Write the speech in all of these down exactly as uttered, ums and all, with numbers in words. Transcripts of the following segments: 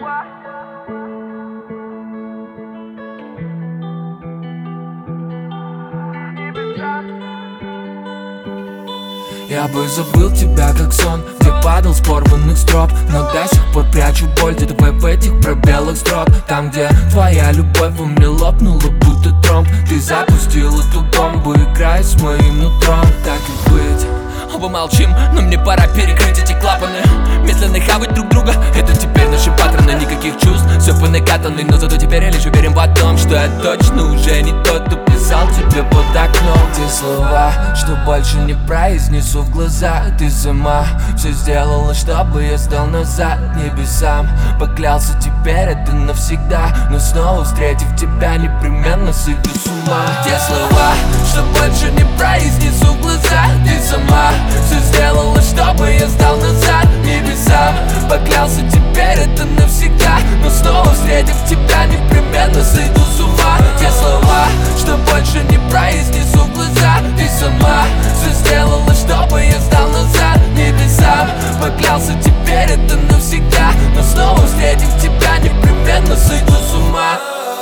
Я бы забыл тебя как сон, где падал с порванных строп, но до сих пор прячу боль где-то в этих пробелах строк. Там, где твоя любовь во мне лопнула, будто тромб. Ты запустил эту бомбу, играя с моим нутром. Так и быть. Оба молчим, но мне пора перекрыть эти клапаны. Медленно хавать друг друга, это теперь наши паттерны. Никаких чувств, все по накатанной. Но зато теперь я лишь уверен в том, что я точно уже не тот, кто писал тебе под окном. Те слова, что больше не произнесу в глаза. Ты сама все сделала, чтобы я стал назад небесам. Поклялся, теперь это навсегда, но снова встретив тебя, непременно сойду с ума. Те слова, что больше не произнесу в глаза. Ты сама все сделала, чтобы я стал назад небесам. Поклялся, теперь это навсегда, но снова встретив тебя, непременно сойду с ума. Те слова, что больше не произнесу в глаза. Ты сама все сделала, чтобы я стал назад небесам. Поклялся, теперь это навсегда, но снова встретив тебя, непременно сойду с ума.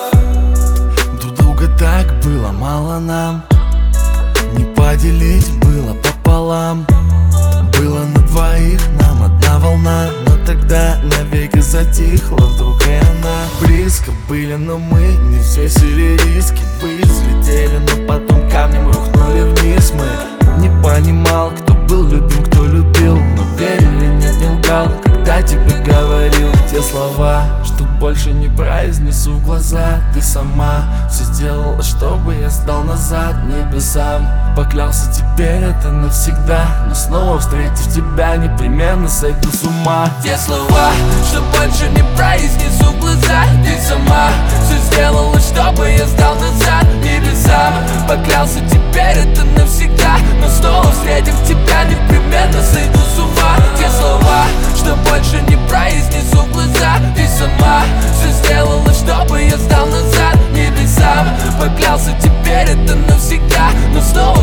Друг друга так было мало нам, не поделить было пополам. Было на двоих нам одна волна, но тогда навеки затихла вдруг и она. Близко были, но мы не взвесили риски. Быть взлетели, но потом камнем рухнули вниз. Мы не понимал, кто был любим, кто любил, но верили, нет, не лгал, когда тебе говорил те слова, что больше не произнесу в глаза. Ты сама все сделала, чтобы я стал назад небесам. Поклялся, теперь это навсегда, но снова встретив тебя, непременно сойду с ума. Те слова, что больше не произнесу в глаза. Ты сама все сделала, чтобы я стал назад небесам. Поклялся, теперь это навсегда, но снова встретив тебя, непременно сойду с ума. Те слова, что больше не произнесу в глаза. Ты сама все сделала, чтобы я стал назад небесам. Поклялся, теперь это навсегда, но снова